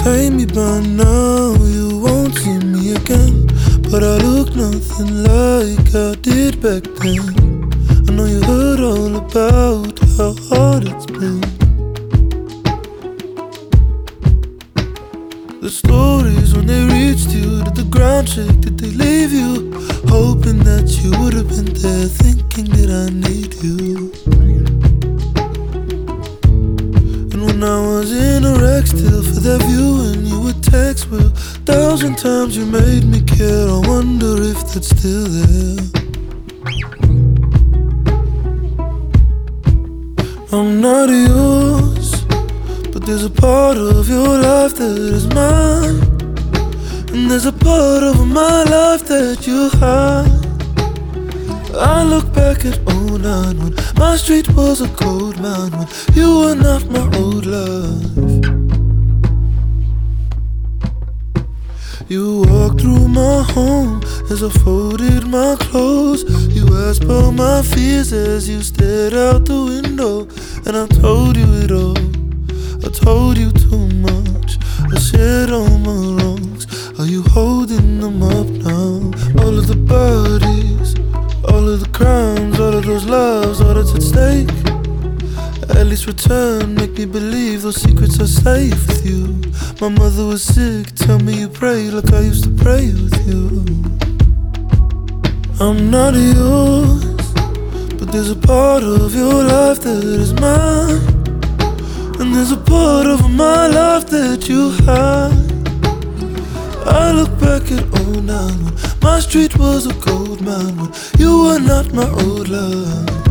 pray me by now you won't see me again, but I look nothing like I did back then. I know you heard all about how hard it's been. The stories when they reached you, did the ground shake, did they leave you? Hoping that you would have been there, thinking that I need you. And when I was in a wreck still for that view, and you would text, well, 1,000 times you made me care. I wonder if that's still there. I'm not yours, but there's a part of your life that is mine, and there's a part of my life that you hide. I look back at 09 when my street was a gold mine, when you were not my old life. You walked through my home as I folded my clothes. You asked about my fears as you stared out the window, and I told you it all. I told you too much. I shared all my wrongs. Are you holding them up now? All of the bodies, all of the crimes, all of those loves, all that's at stake. At least return, make me believe those secrets are safe with you. My mother was sick, tell me you prayed like I used to pray with you. I'm not yours, but there's a part of your life that is mine, and there's a part of my life that you hide. I look back at 09 when my street was a gold mine, when you were not my old love.